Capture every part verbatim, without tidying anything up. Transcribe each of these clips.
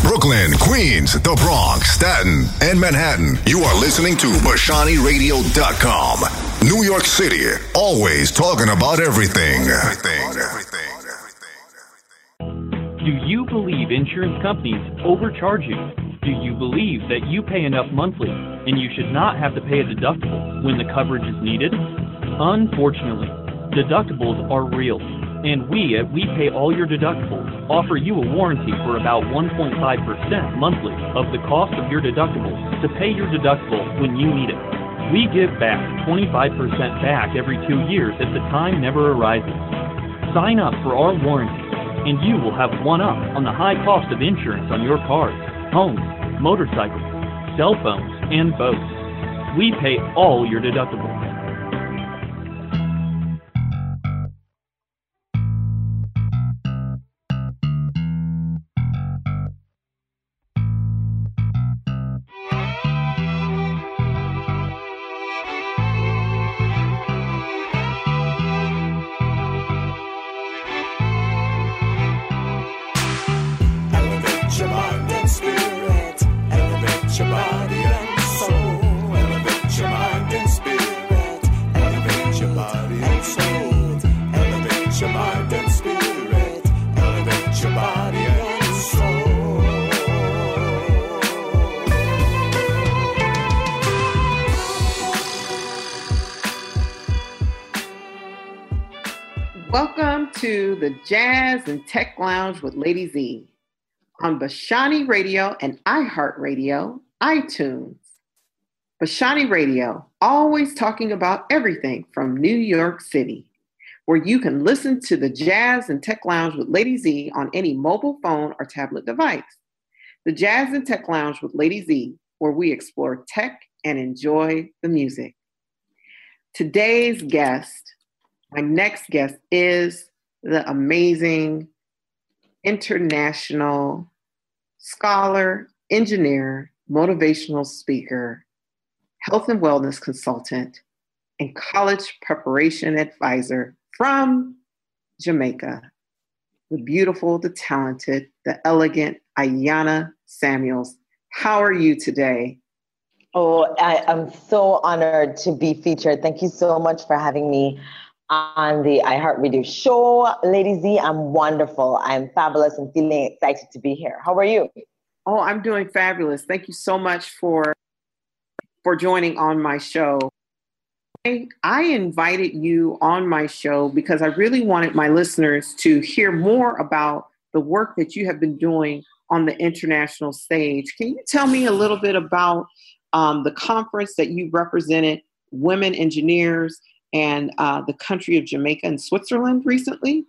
Brooklyn, Queens, the Bronx, Staten, and Manhattan. You are listening to Bashani Radio dot com. New York City, always talking about everything. Everything, everything, everything. Do you believe insurance companies overcharge you? Do you believe that you pay enough monthly and you should not have to pay a deductible when the coverage is needed? Unfortunately, deductibles are real. And we at We Pay All Your Deductibles offer you a warranty for about one point five percent monthly of the cost of your deductibles to pay your deductible when you need it. We give back twenty-five percent back every two years if the time never arises. Sign up for our warranty, and you will have one up on the high cost of insurance on your cars, homes, motorcycles, cell phones, and boats. We pay all your deductibles. Welcome to the Jazz and Tech Lounge with Lady Z on Bashani Radio and iHeartRadio, iTunes. Bashani Radio, always talking about everything from New York City, where you can listen to the Jazz and Tech Lounge with Lady Z on any mobile phone or tablet device. The Jazz and Tech Lounge with Lady Z, where we explore tech and enjoy the music. Today's guest, my next guest, is the amazing international scholar, engineer, motivational speaker, health and wellness consultant, and college preparation advisor from Jamaica, the beautiful, the talented, the elegant Ayana Samuels. How are you today? Oh, I, I'm so honored to be featured. Thank you so much for having me on the iHeartRadio show. Lady Z, I'm wonderful. I'm fabulous and feeling excited to be here. How are you? Oh, I'm doing fabulous. Thank you so much for, for joining on my show. I, I invited you on my show because I really wanted my listeners to hear more about the work that you have been doing on the international stage. Can you tell me a little bit about um, the conference that you represented, Women Engineers, and uh, the country of Jamaica and Switzerland recently?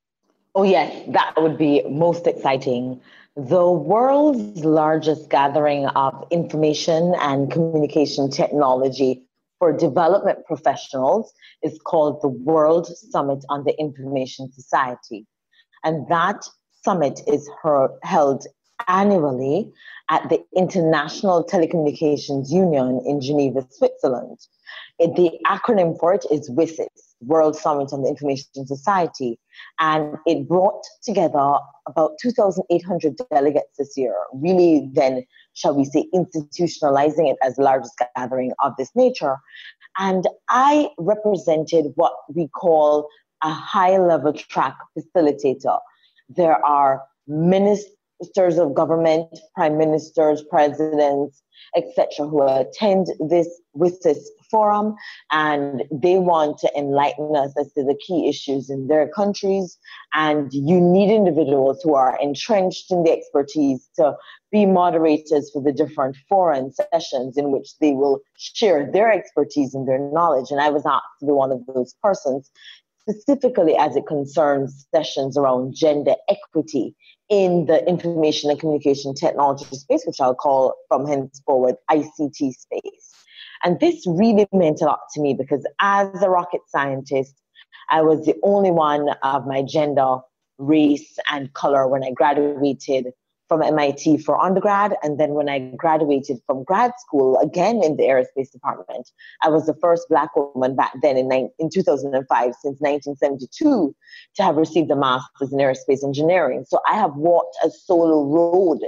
Oh, yes, that would be most exciting. The world's largest gathering of information and communication technology for development professionals is called the World Summit on the Information Society. And that summit is her- held annually at the International Telecommunications Union in Geneva, Switzerland. It, the acronym for it is WISIS, World Summit on the Information Society, and it brought together about two thousand eight hundred delegates this year, really then, shall we say, institutionalizing it as the largest gathering of this nature. And I represented what we call a high-level track facilitator. There are ministers of government, prime ministers, presidents, et cetera, who attend this WISIS forum, and they want to enlighten us as to the key issues in their countries. And you need individuals who are entrenched in the expertise to be moderators for the different forum sessions in which they will share their expertise and their knowledge. And I was asked to be one of those persons, specifically as it concerns sessions around gender equity in the information and communication technology space, which I'll call from henceforward I C T space. And this really meant a lot to me because as a rocket scientist, I was the only one of my gender, race, and color when I graduated from M I T for undergrad. And then when I graduated from grad school, again in the aerospace department, I was the first Black woman back then in, in two thousand five, since nineteen seventy-two, to have received a master's in aerospace engineering. So I have walked a solo road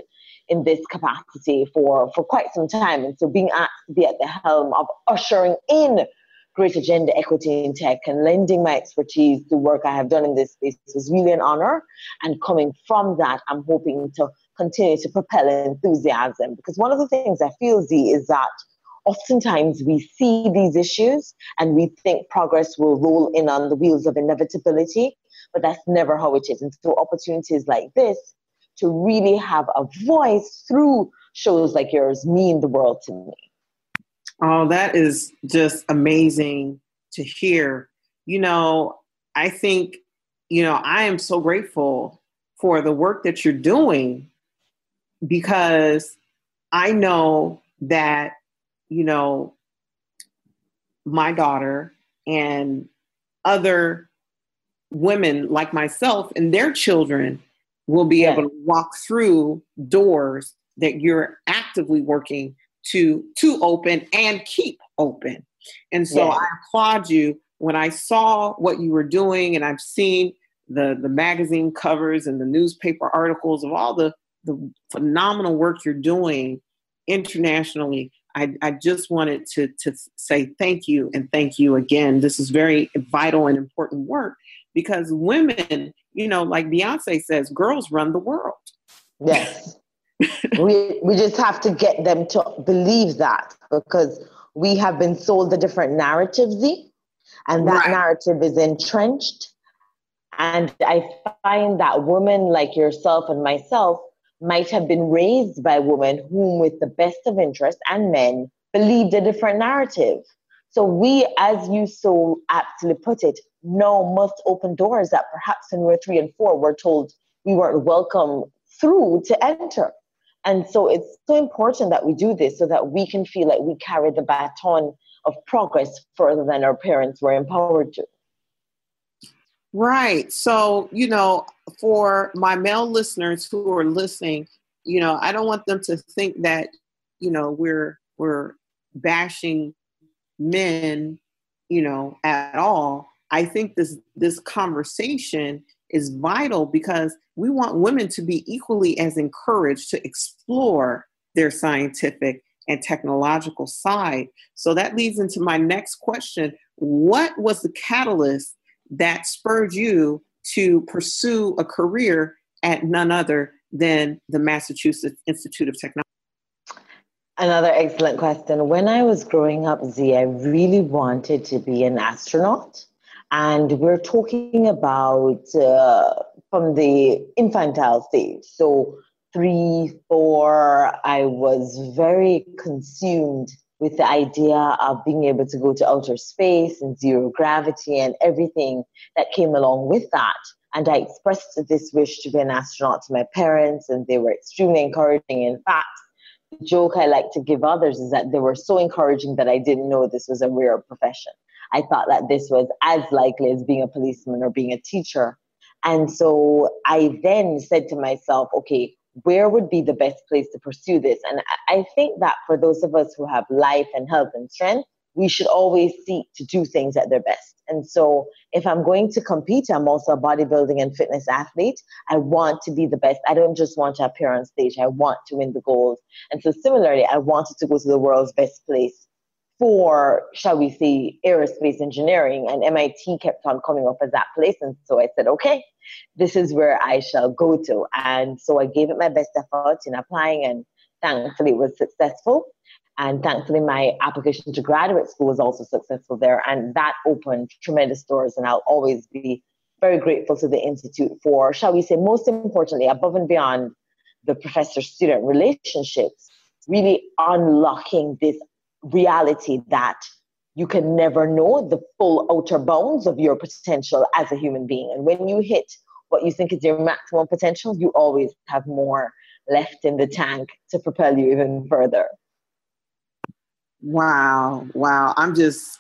in this capacity for, for quite some time. And so being asked to be at the helm of ushering in greater gender equity in tech and lending my expertise to work I have done in this space was really an honor. And coming from that, I'm hoping to continue to propel enthusiasm. Because one of the things I feel, Z, is that oftentimes we see these issues and we think progress will roll in on the wheels of inevitability, but that's never how it is. And so opportunities like this to really have a voice through shows like yours mean the world to me. Oh, that is just amazing to hear. You know, I think, you know, I am so grateful for the work that you're doing, because I know that, you know, my daughter and other women like myself and their children will be Yeah. able to walk through doors that you're actively working to to open and keep open. And so Yeah. I applaud you. When I saw what you were doing, and I've seen the, the magazine covers and the newspaper articles of all the, the phenomenal work you're doing internationally, I, I just wanted to, to say thank you and thank you again. This is very vital and important work, because women, you know, like Beyonce says, girls run the world. Yes. we we just have to get them to believe that, because we have been sold a different narrative, Z, and that Right. narrative is entrenched. And I find that women like yourself and myself might have been raised by women whom, with the best of interest, and men believed a different narrative. So we, as you so aptly put it, now must open doors that perhaps when we were three and four, we're told we weren't welcome through to enter. And so it's so important that we do this so that we can feel like we carry the baton of progress further than our parents were empowered to. Right. So, you know, for my male listeners who are listening, you know, I don't want them to think that, you know, we're we're bashing men, you know, at all. I think this this conversation is vital, because we want women to be equally as encouraged to explore their scientific and technological side. So that leads into my next question. What was the catalyst that spurred you to pursue a career at none other than the Massachusetts Institute of Technology? Another excellent question. When I was growing up, Z, I really wanted to be an astronaut. And we're talking about uh, from the infantile stage. So three, four, I was very consumed with the idea of being able to go to outer space and zero gravity and everything that came along with that. And I expressed this wish to be an astronaut to my parents, and they were extremely encouraging. In fact, the joke I like to give others is that they were so encouraging that I didn't know this was a rare profession. I thought that this was as likely as being a policeman or being a teacher. And so I then said to myself, okay, where would be the best place to pursue this? And I think that for those of us who have life and health and strength, we should always seek to do things at their best. And so if I'm going to compete, I'm also a bodybuilding and fitness athlete. I want to be the best. I don't just want to appear on stage. I want to win the gold. And so similarly, I wanted to go to the world's best place for, shall we say, aerospace engineering. And M I T kept on coming up as that place. And so I said, okay, this is where I shall go to. And so I gave it my best effort in applying, and thankfully it was successful. And thankfully my application to graduate school was also successful there. And that opened tremendous doors. And I'll always be very grateful to the Institute for, shall we say, most importantly, above and beyond the professor-student relationships, really unlocking this reality that you can never know the full outer bounds of your potential as a human being. And when you hit what you think is your maximum potential, you always have more left in the tank to propel you even further. Wow. Wow. I'm just,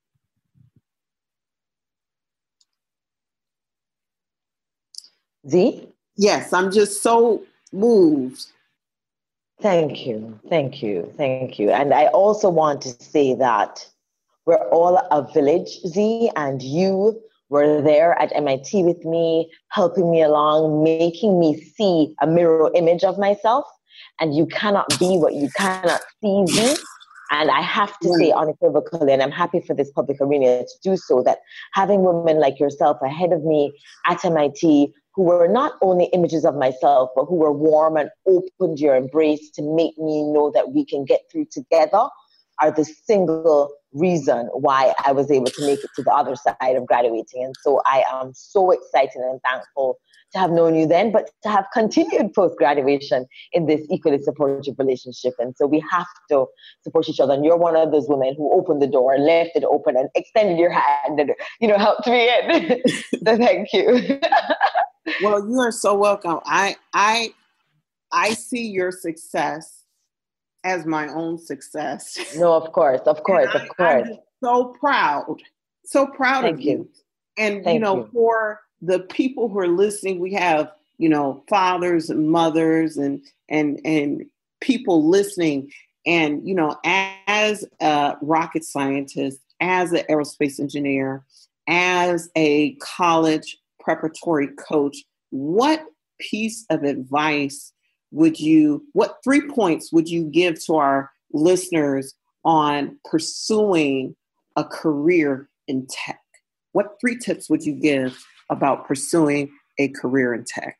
Z? yes, I'm just so moved. Thank you. Thank you. Thank you. And I also want to say that we're all a village, Z, and you were there at M I T with me, helping me along, making me see a mirror image of myself. And you cannot be what you cannot see be. And I have to say unequivocally, and I'm happy for this public arena to do so, that having women like yourself ahead of me at M I T, who were not only images of myself, but who were warm and opened your embrace to make me know that we can get through together, are the single reason why I was able to make it to the other side of graduating. And so I am so excited and thankful to have known you then, but to have continued post-graduation in this equally supportive relationship. And so we have to support each other. And you're one of those women who opened the door, left it open, and extended your hand and, you know, helped me in. So thank you. Well, you are so welcome. I I I see your success as my own success. No, of course, of course, I, of course. I'm so proud, so proud Thank of you. you. And, Thank you know, you. for the people who are listening, we have, you know, fathers and mothers and, and, and people listening. And, you know, as a rocket scientist, as an aerospace engineer, as a college preparatory coach, what piece of advice would you, what three points would you give to our listeners on pursuing a career in tech? What three tips would you give about pursuing a career in tech?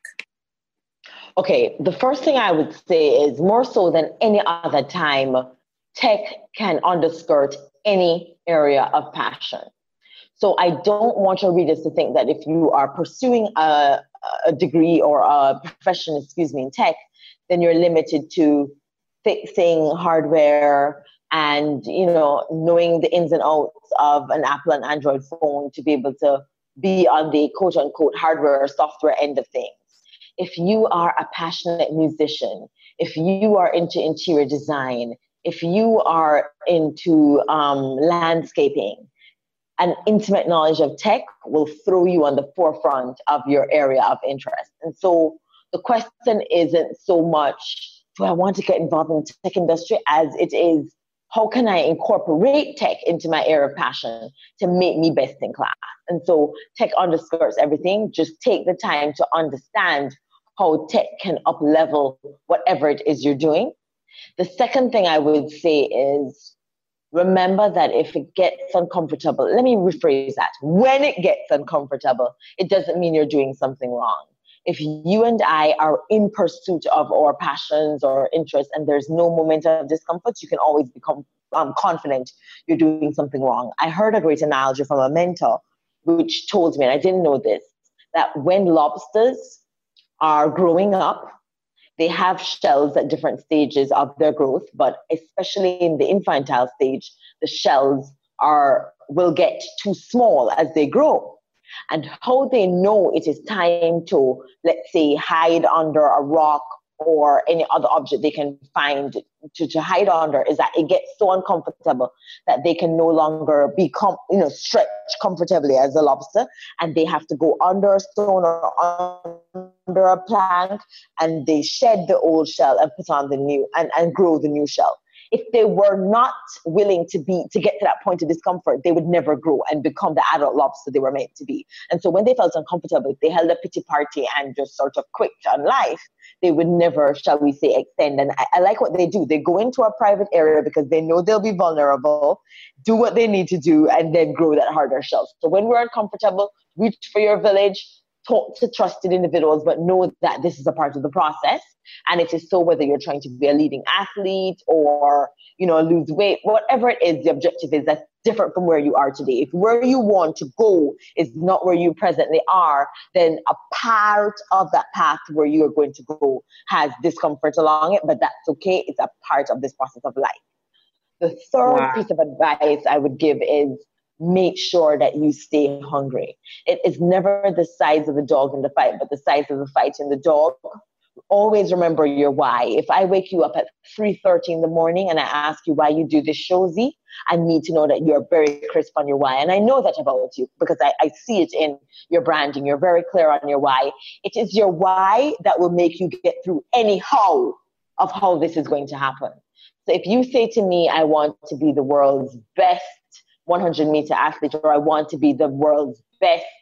Okay, the first thing I would say is, more so than any other time, tech can underskirt any area of passion. So I don't want your readers to think that if you are pursuing a, a degree or a profession, excuse me, in tech, then you're limited to fixing hardware and, you know, knowing the ins and outs of an Apple and Android phone to be able to be on the quote unquote hardware or software end of things. If you are a passionate musician, if you are into interior design, if you are into um, landscaping, an intimate knowledge of tech will throw you on the forefront of your area of interest. And so the question isn't so much, do I want to get involved in the tech industry, as it is, how can I incorporate tech into my area of passion to make me best in class? And so tech underskirts everything. Just take the time to understand how tech can up-level whatever it is you're doing. The second thing I would say is, remember that if it gets uncomfortable, let me rephrase that. When it gets uncomfortable, it doesn't mean you're doing something wrong. If you and I are in pursuit of our passions or interests and there's no moment of discomfort, you can always become um, confident you're doing something wrong. I heard a great analogy from a mentor which told me, and I didn't know this, that when lobsters are growing up, they have shells at different stages of their growth, but especially in the infantile stage, the shells are will get too small as they grow. And how they know it is time to, let's say, hide under a rock or any other object they can find to, to hide under is that it gets so uncomfortable that they can no longer be, com- you know, stretch comfortably as a lobster, and they have to go under a stone or under a plank, and they shed the old shell and put on the new and, and grow the new shell. If they were not willing to be to get to that point of discomfort, they would never grow and become the adult lobster they were meant to be. And so when they felt uncomfortable, if they held a pity party and just sort of quit on life, they would never, shall we say, extend. And I, I like what they do. They go into a private area because they know they'll be vulnerable, do what they need to do, and then grow that harder shell. So when we're uncomfortable, reach for your village, talk to trusted individuals, but know that this is a part of the process. And it is so whether you're trying to be a leading athlete or, you know, lose weight, whatever it is, the objective is that's different from where you are today. If where you want to go is not where you presently are, then a part of that path where you are going to go has discomfort along it, but that's okay. It's a part of this process of life. The third wow. piece of advice I would give is make sure that you stay hungry. It is never the size of the dog in the fight, but the size of the fight in the dog. Always remember your why. If I wake you up at three thirty in the morning and I ask you why you do this show, Z, I need to know that you're very crisp on your why. And I know that about you because I, I see it in your branding. You're very clear on your why. It is your why that will make you get through any how of how this is going to happen. So if you say to me, I want to be the world's best one hundred meter athlete, or I want to be the world's best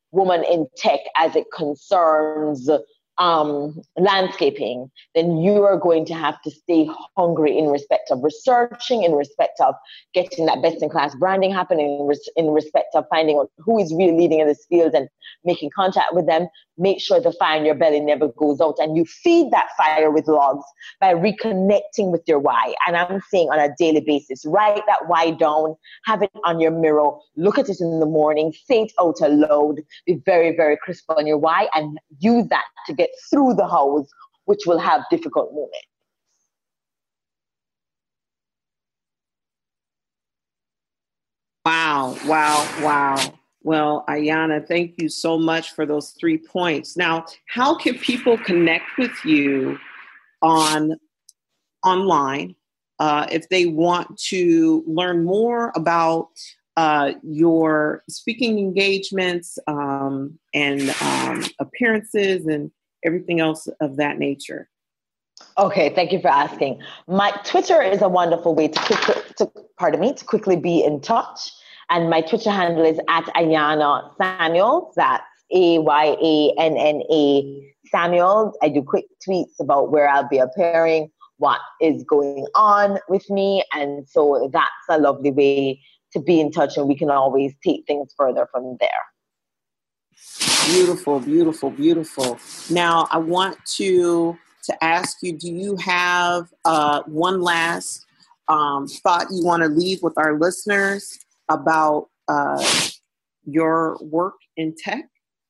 woman in tech as it concerns um, landscaping, then you are going to have to stay hungry in respect of researching, in respect of getting that best-in-class branding happening, in, res- in respect of finding out who is really leading in this field and making contact with them. Make sure the fire in your belly never goes out, and you feed that fire with logs by reconnecting with your why. And I'm saying on a daily basis, write that why down, have it on your mirror, look at it in the morning, say it out aloud, be very, very crisp on your why, and use that to get through the house, which will have difficult moments. Wow, wow, wow. Well, Ayanna, thank you so much for those three points. Now, how can people connect with you on online uh, if they want to learn more about uh, your speaking engagements um, and um, appearances and everything else of that nature? Okay, thank you for asking. My Twitter is a wonderful way to, quick, to pardon me, to quickly be in touch. And my Twitter handle is at Ayanna Samuels. That's A Y A N N A Samuels. I do quick tweets about where I'll be appearing, what is going on with me. And so that's a lovely way to be in touch, and we can always take things further from there. Beautiful, beautiful, beautiful. Now, I want to, to ask you, do you have uh, one last um, thought you want to leave with our listeners about uh, your work in tech?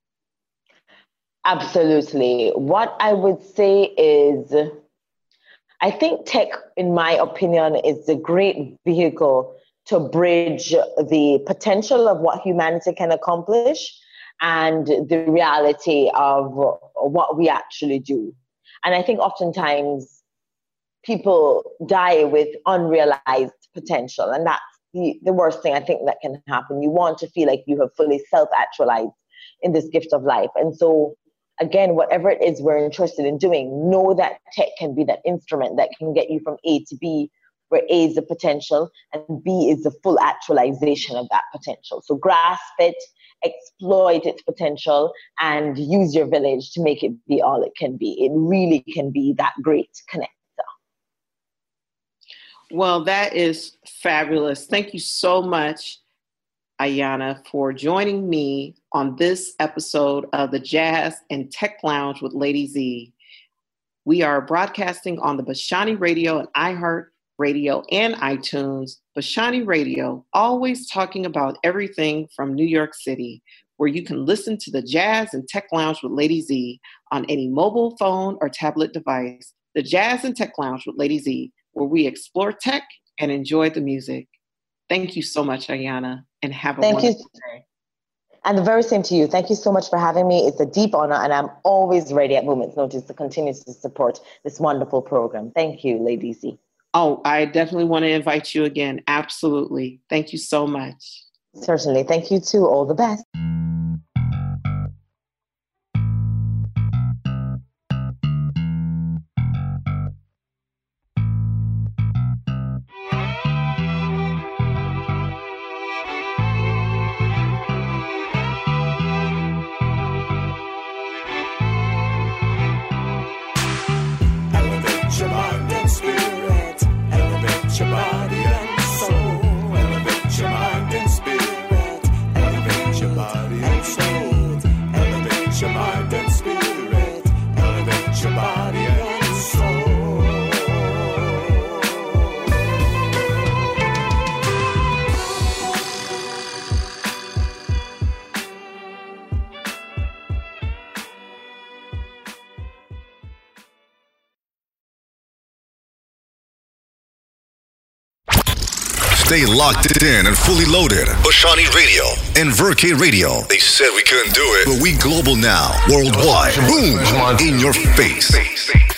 Absolutely. What I would say is, I think tech, in my opinion, is a great vehicle to bridge the potential of what humanity can accomplish and the reality of what we actually do. And I think oftentimes people die with unrealized potential, and that's the, the worst thing I think that can happen. You want to feel like you have fully self-actualized in this gift of life. And so, again, whatever it is we're interested in doing, know that tech can be that instrument that can get you from A to B, where A is the potential and B is the full actualization of that potential. So grasp it, exploit its potential, and use your village to make it be all it can be. It really can be that great connector. Well, that is fabulous. Thank you so much, Ayanna, for joining me on this episode of the Jazz and Tech Lounge with Lady Z. We are broadcasting on the Bashani Radio and iHeart Radio and iTunes. Bashani Radio, always talking about everything from New York City, where you can listen to the Jazz and Tech Lounge with Lady Z on any mobile phone or tablet device. The Jazz and Tech Lounge with Lady Z, where we explore tech and enjoy the music. Thank you so much, Ayanna, and have a Thank wonderful you. day. And the very same to you. Thank you so much for having me. It's a deep honor, and I'm always ready at Moment's Notice to continue to support this wonderful program. Thank you, Lady Z. Oh, I definitely want to invite you again. Absolutely. Thank you so much. Certainly. Thank you too. All the best. Stay locked in and fully loaded. Bashani Radio and Verke Radio. They said we couldn't do it, but we global now. Worldwide. Boom. In your face.